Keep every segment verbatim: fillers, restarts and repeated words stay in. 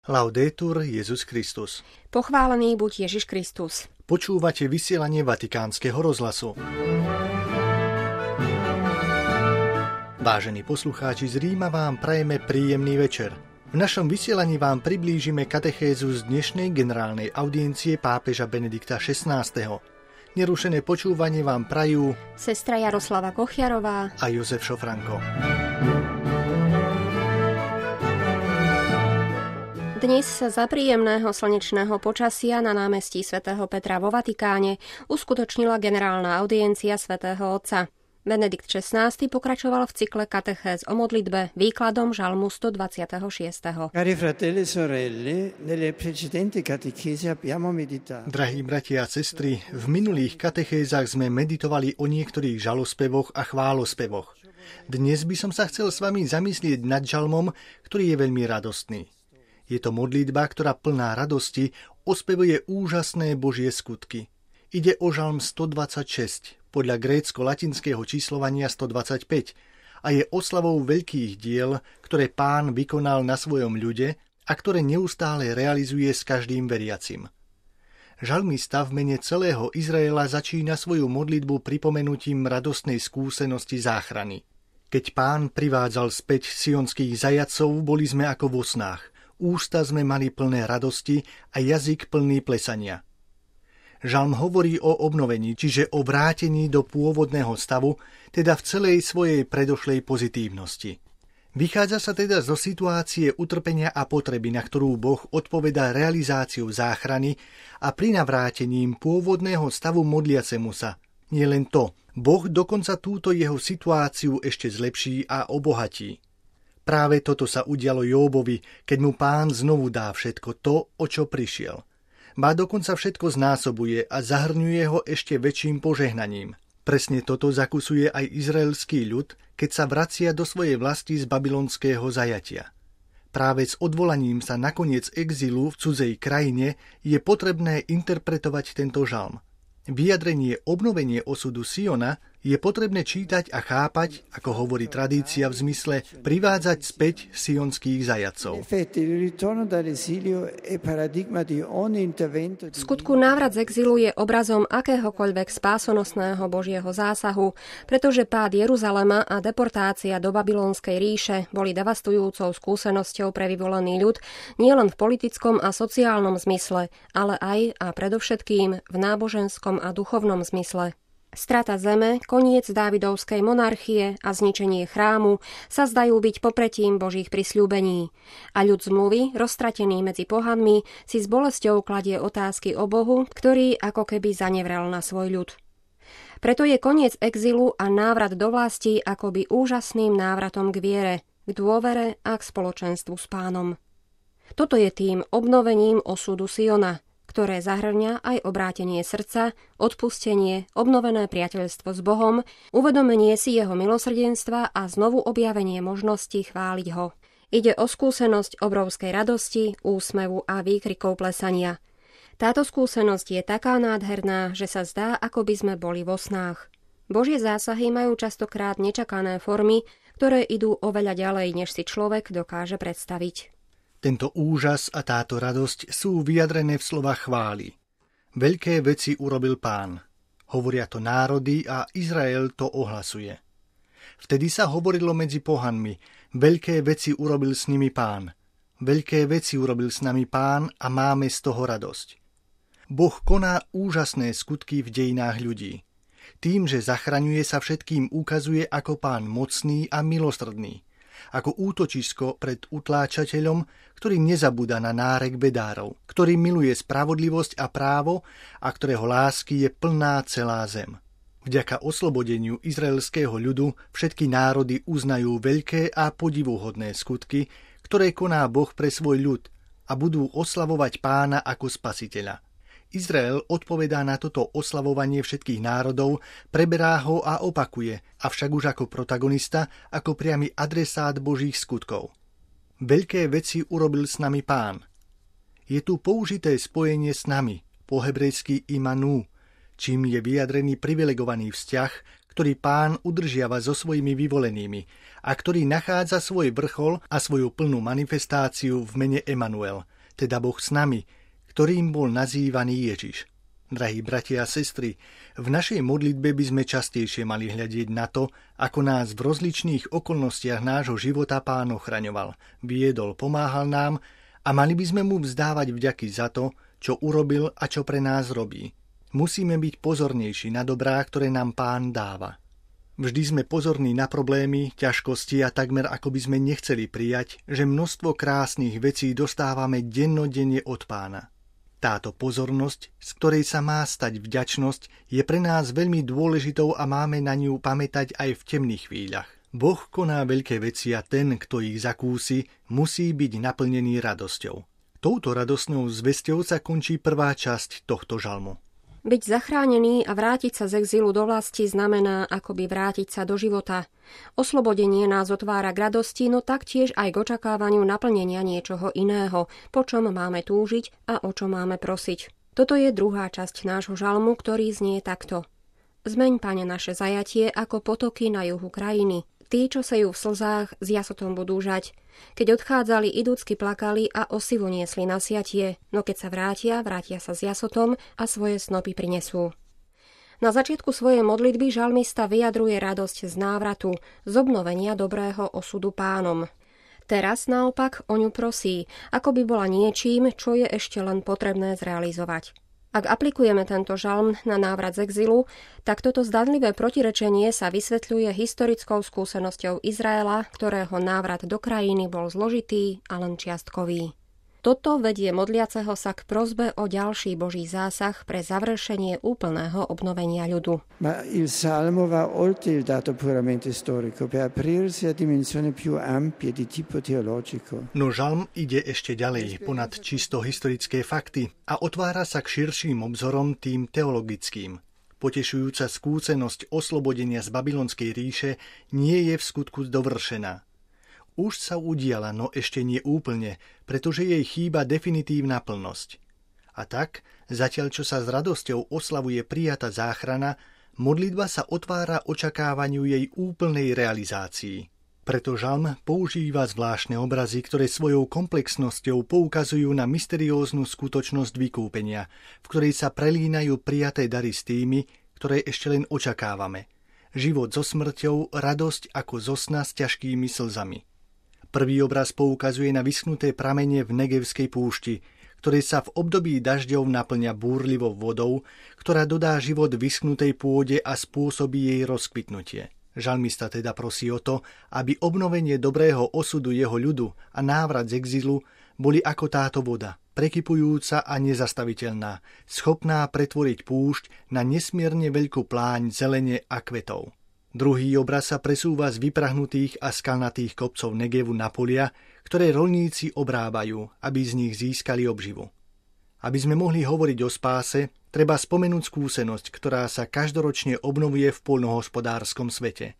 Laudetur Jesus Christus. Pochválený buď Ježiš Kristus. Počúvate vysielanie Vatikánskeho rozhlasu. Vážení poslucháči, z Ríma vám prajeme príjemný večer. V našom vysielaní vám priblížime katechézu z dnešnej generálnej audiencie pápeža Benedikta šestnásteho. Nerušené počúvanie vám prajú sestra Jaroslava Kochiarová a Jozef Šofranko. Dnes sa za príjemného slnečného počasia na námestí svätého Petra vo Vatikáne uskutočnila generálna audiencia svätého Otca. Benedikt šestnásty pokračoval v cykle katechéz o modlitbe výkladom žalmu stodvadsaťšesť. Cari fratelli e sorelle, nelle precedenti catechesi abbiamo meditato. Drahí bratia a sestry, v minulých katechézach sme meditovali o niektorých žalospevoch a chválospevoch. Dnes by som sa chcel s vami zamyslieť nad žalmom, ktorý je veľmi radostný. Je to modlitba, ktorá plná radosti ospevuje úžasné Božie skutky. Ide o žalm stodvadsaťšesť, podľa grécko-latinského číslovania stodvadsaťpäť, a je oslavou veľkých diel, ktoré Pán vykonal na svojom ľude a ktoré neustále realizuje s každým veriacim. Žalmista v mene celého Izraela začína svoju modlitbu pripomenutím radostnej skúsenosti záchrany. Keď Pán privádzal späť sionských zajatcov, boli sme ako vo snách. Ústa sme mali plné radosti a jazyk plný plesania. Žalm hovorí o obnovení, čiže o vrátení do pôvodného stavu, teda v celej svojej predošlej pozitívnosti. Vychádza sa teda zo situácie utrpenia a potreby, na ktorú Boh odpovedá realizáciou záchrany a prinavrátením pôvodného stavu modliacemu sa. Nie len to, Boh dokonca túto jeho situáciu ešte zlepší a obohatí. Práve toto sa udialo Jóbovi, keď mu Pán znovu dá všetko to, o čo prišiel. Ba dokonca všetko znásobuje a zahrňuje ho ešte väčším požehnaním. Presne toto zakusuje aj izraelský ľud, keď sa vracia do svojej vlasti z babylonského zajatia. Práve s odvolaním sa na koniec exilu v cudzej krajine je potrebné interpretovať tento žalm. Vyjadrenie obnovenie osudu Siona je potrebné čítať a chápať, ako hovorí tradícia, v zmysle privádzať späť sionských zajatcov. V skutku návrat z exilu je obrazom akéhokoľvek spásonosného Božieho zásahu, pretože pád Jeruzalema a deportácia do babylonskej ríše boli devastujúcou skúsenosťou pre vyvolený ľud nielen v politickom a sociálnom zmysle, ale aj a predovšetkým v náboženskom a duchovnom zmysle. Strata zeme, koniec Dávidovskej monarchie a zničenie chrámu sa zdajú byť popretím Božích prisľúbení. A ľud zmluvy, roztratený medzi pohanmi, si s bolesťou kladie otázky o Bohu, ktorý ako keby zanevrel na svoj ľud. Preto je koniec exilu a návrat do vlasti akoby úžasným návratom k viere, k dôvere a k spoločenstvu s Pánom. Toto je tým obnovením osudu Siona, ktoré zahrňa aj obrátenie srdca, odpustenie, obnovené priateľstvo s Bohom, uvedomenie si jeho milosrdenstva a znovu objavenie možnosti chváliť ho. Ide o skúsenosť obrovskej radosti, úsmevu a výkrikov plesania. Táto skúsenosť je taká nádherná, že sa zdá, ako by sme boli vo snách. Božie zásahy majú častokrát nečakané formy, ktoré idú oveľa ďalej, než si človek dokáže predstaviť. Tento úžas a táto radosť sú vyjadrené v slovách chvály. Veľké veci urobil Pán. Hovoria to národy a Izrael to ohlasuje. Vtedy sa hovorilo medzi pohanmi: veľké veci urobil s nimi Pán. Veľké veci urobil s nami Pán a máme z toho radosť. Boh koná úžasné skutky v dejinách ľudí. Tým, že zachraňuje, sa všetkým ukazuje ako Pán mocný a milosrdný. Ako útočisko pred utláčateľom, ktorý nezabúda na nárek bedárov, ktorý miluje spravodlivosť a právo a ktorého lásky je plná celá zem. Vďaka oslobodeniu izraelského ľudu všetky národy uznajú veľké a podivuhodné skutky, ktoré koná Boh pre svoj ľud, a budú oslavovať Pána ako spasiteľa. Izrael odpovedá na toto oslavovanie všetkých národov, preberá ho a opakuje, avšak už ako protagonista, ako priamy adresát Božích skutkov. Veľké veci urobil s nami Pán. Je tu použité spojenie s nami, po hebrejsky imanu, čím je vyjadrený privilegovaný vzťah, ktorý Pán udržiava so svojimi vyvolenými a ktorý nachádza svoj vrchol a svoju plnú manifestáciu v mene Emanuel, teda Boh s nami, ktorým bol nazývaný Ježiš. Drahí bratia a sestry, v našej modlitbe by sme častejšie mali hľadieť na to, ako nás v rozličných okolnostiach nášho života Pán ochraňoval, viedol, pomáhal nám a mali by sme mu vzdávať vďaky za to, čo urobil a čo pre nás robí. Musíme byť pozornejší na dobrá, ktoré nám Pán dáva. Vždy sme pozorní na problémy, ťažkosti a takmer ako by sme nechceli prijať, že množstvo krásnych vecí dostávame dennodenne od Pána. Táto pozornosť, z ktorej sa má stať vďačnosť, je pre nás veľmi dôležitou a máme na ňu pamätať aj v temných chvíľach. Boh koná veľké veci a ten, kto ich zakúsi, musí byť naplnený radosťou. Touto radosnou zvesťou sa končí prvá časť tohto žalmu. Byť zachránený a vrátiť sa z exílu do vlasti znamená akoby vrátiť sa do života. Oslobodenie nás otvára k radosti, no taktiež aj k očakávaniu naplnenia niečoho iného, po čom máme túžiť a o čo máme prosiť. Toto je druhá časť nášho žalmu, ktorý znie takto. Zmeň, Pane, naše zajatie ako potoky na juhu krajiny. Tí, čo sejú v slzách, s jasotom budú žať. Keď odchádzali, idúcky plakali a osivo niesli na siatie, no keď sa vrátia, vrátia sa s jasotom a svoje snopy prinesú. Na začiatku svojej modlitby žalmista vyjadruje radosť z návratu, z obnovenia dobrého osudu Pánom. Teraz naopak o ňu prosí, ako by bola niečím, čo je ešte len potrebné zrealizovať. Ak aplikujeme tento žalm na návrat z exilu, tak toto zdanlivé protirečenie sa vysvetľuje historickou skúsenosťou Izraela, ktorého návrat do krajiny bol zložitý a len čiastkový. Toto vedie modliaceho sa k prosbe o ďalší Boží zásah pre završenie úplného obnovenia ľudu. Ma il salmo va oltre il dato puramente storico per aprirsi a dimensioni più ampie di tipo teologico. No žalm ide ešte ďalej, ponad čisto historické fakty a otvára sa k širším obzorom, tým teologickým. Potešujúca skúsenosť oslobodenia z babylonskej ríše nie je v skutku dovršená. Už sa udiala, no ešte nie úplne, pretože jej chýba definitívna plnosť. A tak, zatiaľ čo sa s radosťou oslavuje prijatá záchrana, modlitba sa otvára očakávaniu jej úplnej realizácii. Preto žalm používa zvláštne obrazy, ktoré svojou komplexnosťou poukazujú na mysterióznu skutočnosť vykúpenia, v ktorej sa prelínajú prijaté dary s tými, ktoré ešte len očakávame. Život so smrťou, radosť ako zo sna s ťažkými slzami. Prvý obraz poukazuje na vyschnuté pramene v Negevskej púšti, ktoré sa v období dažďov naplňa búrlivou vodou, ktorá dodá život vyschnutej pôde a spôsobí jej rozkvitnutie. Žalmista teda prosí o to, aby obnovenie dobrého osudu jeho ľudu a návrat z exilu boli ako táto voda, prekypujúca a nezastaviteľná, schopná pretvoriť púšť na nesmierne veľkú pláň zelene a kvetov. Druhý obraz sa presúva z vyprahnutých a skalnatých kopcov Negevu na polia, ktoré roľníci obrábajú, aby z nich získali obživu. Aby sme mohli hovoriť o spáse, treba spomenúť skúsenosť, ktorá sa každoročne obnovuje v poľnohospodárskom svete.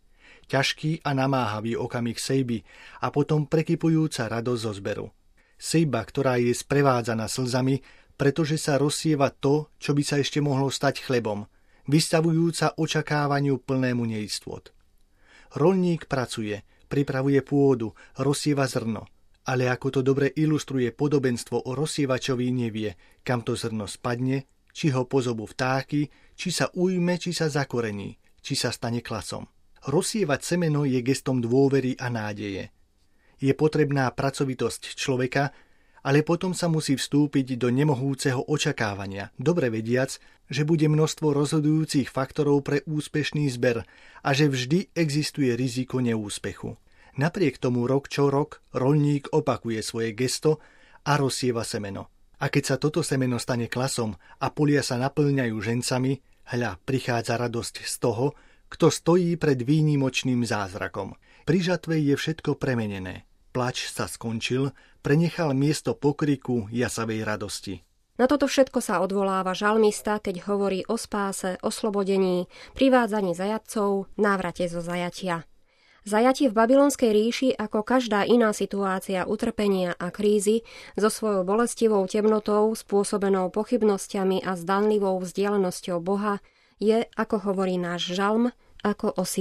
Ťažký a namáhavý okamih sejby a potom prekypujúca radosť zo zberu. Sejba, ktorá je sprevádzaná slzami, pretože sa rozsieva to, čo by sa ešte mohlo stať chlebom, vystavujúca očakávaniu plnému neistôt. Roľník pracuje, pripravuje pôdu, rozsieva zrno, ale ako to dobre ilustruje podobenstvo o rozsievačovi, nevie, kam to zrno spadne, či ho pozobú vtáky, či sa ujme, či sa zakorení, či sa stane klasom. Rozsievať semeno je gestom dôvery a nádeje. Je potrebná pracovitosť človeka, ale potom sa musí vstúpiť do nemohúceho očakávania, dobre vediac, že bude množstvo rozhodujúcich faktorov pre úspešný zber a že vždy existuje riziko neúspechu. Napriek tomu rok čo rok roľník opakuje svoje gesto a rozsieva semeno. A keď sa toto semeno stane klasom a polia sa naplňajú žencami, hľa, prichádza radosť z toho, kto stojí pred výnimočným zázrakom. Pri žatve je všetko premenené. Plač sa skončil, prenechal miesto pokriku jasavej radosti. Na toto všetko sa odvoláva žalmista, keď hovorí o spáse, oslobodení, privádzaní zajatcov, návrate zo zajatia. Zajatie v babylonskej ríši, ako každá iná situácia utrpenia a krízy, so svojou bolestivou temnotou, spôsobenou pochybnosťami a zdanlivou vzdialenosťou Boha, je, ako hovorí náš žalm, ako osivo.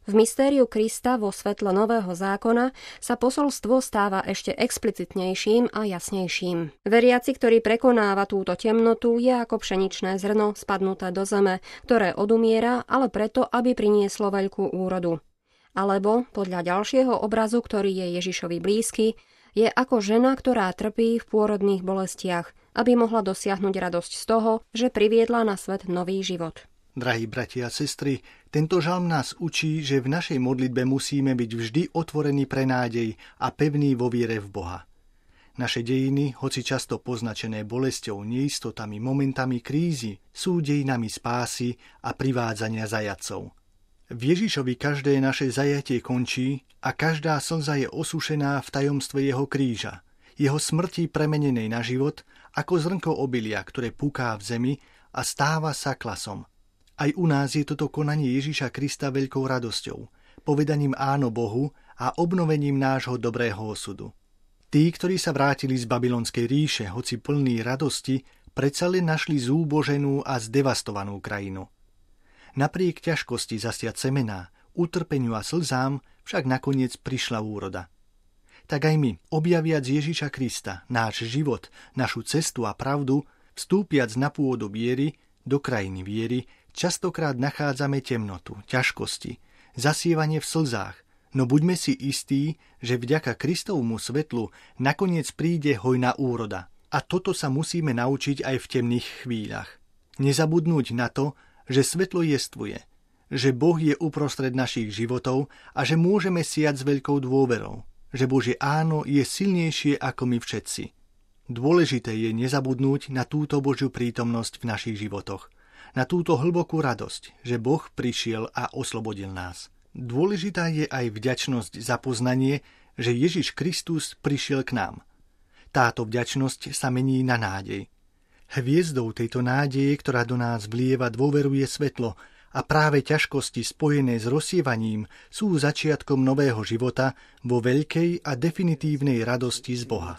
V mystériu Krista vo svetle Nového zákona sa posolstvo stáva ešte explicitnejším a jasnejším. Veriaci, ktorý prekonáva túto temnotu, je ako pšeničné zrno spadnuté do zeme, ktoré odumiera, ale preto, aby prinieslo veľkú úrodu. Alebo, podľa ďalšieho obrazu, ktorý je Ježišovi blízky, je ako žena, ktorá trpí v pôrodných bolestiach, aby mohla dosiahnuť radosť z toho, že priviedla na svet nový život. Drahí bratia a sestry, tento žalm nás učí, že v našej modlitbe musíme byť vždy otvorení pre nádej a pevní vo viere v Boha. Naše dejiny, hoci často poznačené bolesťou, neistotami, momentami krízy, sú dejinami spásy a privádzania zajatcov. V Ježišovi každé naše zajatie končí a každá slza je osušená v tajomstve jeho kríža, jeho smrti premenenej na život, ako zrnko obilia, ktoré puká v zemi a stáva sa klasom. Aj u nás je toto konanie Ježiša Krista veľkou radosťou, povedaním áno Bohu a obnovením nášho dobrého osudu. Tí, ktorí sa vrátili z babylonskej ríše, hoci plní radosti, predsa len našli zúboženú a zdevastovanú krajinu. Napriek ťažkosti zasiať semená, utrpeniu a slzám, však nakoniec prišla úroda. Tak aj my, objaviac Ježiša Krista, náš život, našu cestu a pravdu, vstúpiac na pôdu viery, do krajiny viery, častokrát nachádzame temnotu, ťažkosti, zasievanie v slzách, no buďme si istí, že vďaka Kristovmu svetlu nakoniec príde hojná úroda. A toto sa musíme naučiť aj v temných chvíľach. Nezabudnúť na to, že svetlo jestvuje, že Boh je uprostred našich životov a že môžeme siať s veľkou dôverou, že Božie áno je silnejšie ako my všetci. Dôležité je nezabudnúť na túto Božiu prítomnosť v našich životoch, na túto hlbokú radosť, že Boh prišiel a oslobodil nás. Dôležitá je aj vďačnosť za poznanie, že Ježiš Kristus prišiel k nám. Táto vďačnosť sa mení na nádej. Hviezdou tejto nádeje, ktorá do nás vlieva, dôveruje svetlo a práve ťažkosti spojené s rozsievaním sú začiatkom nového života vo veľkej a definitívnej radosti z Boha.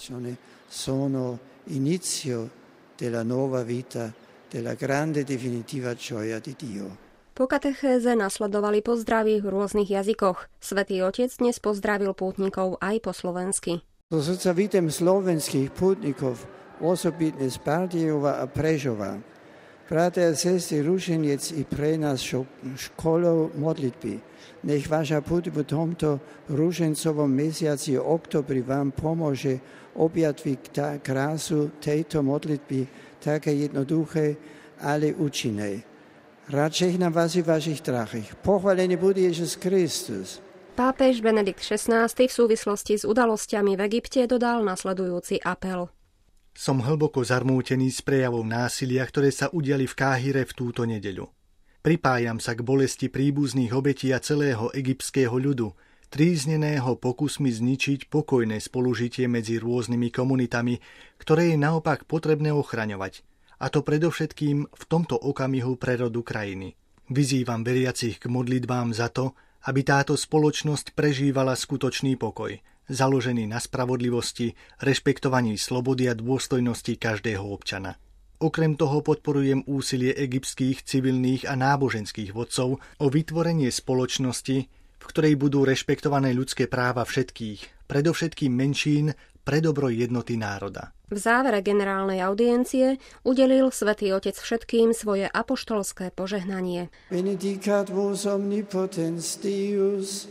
Sono inizio della nuova vita, della grande definitiva gioia di Dio. Po katechéze nasledovali pozdravy v rôznych jazykoch. Svätý Otec dnes pozdravil pútnikov aj po slovensky. So srdca vítam slovenských pútnikov, osobitne z Bardejova a Prešova. Bratia a sestry, rušenec i pre nás školou modlitby. Nech vaša púť v tomto rušencovom mesiaci oktobri vám pomôže objatviť krásu tejto modlitby, také jednoduché, ale účinné. Rád žehnám vás i vašich drahých. Pochválený bude Ježiš Kristus. Pápež Benedikt šestnásty v súvislosti s udalosťami v Egypte dodal nasledujúci apel. Som hlboko zarmútený z prejavov násilia, ktoré sa udiali v Káhire v túto nedeľu. Pripájam sa k bolesti príbuzných obetí a celého egyptského ľudu, trízneného pokusmi zničiť pokojné spolužitie medzi rôznymi komunitami, ktoré je naopak potrebné ochraňovať, a to predovšetkým v tomto okamihu prerodu krajiny. Vyzývam veriacich k modlitbám za to, aby táto spoločnosť prežívala skutočný pokoj, založený na spravodlivosti, rešpektovaní slobody a dôstojnosti každého občana. Okrem toho podporujem úsilie egyptských civilných a náboženských vodcov o vytvorenie spoločnosti, v ktorej budú rešpektované ľudské práva všetkých, predovšetkým menšín, pre dobro jednoty národa. V závere generálnej audiencie udelil Svätý Otec všetkým svoje apoštolské požehnanie. Benedicat vos omnipotens Deus,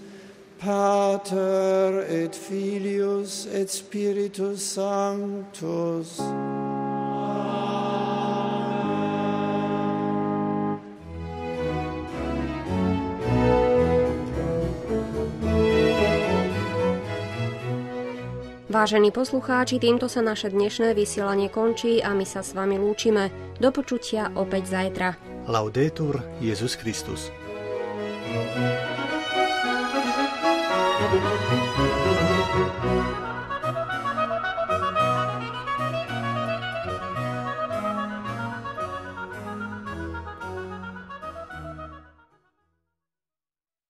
Pater et Filius et Spiritus Sanctus. Vážení poslucháči, týmto sa naše dnešné vysielanie končí a my sa s vami lúčime. Do počutia opäť zajtra. Laudetur Jesus Christus. Thank you.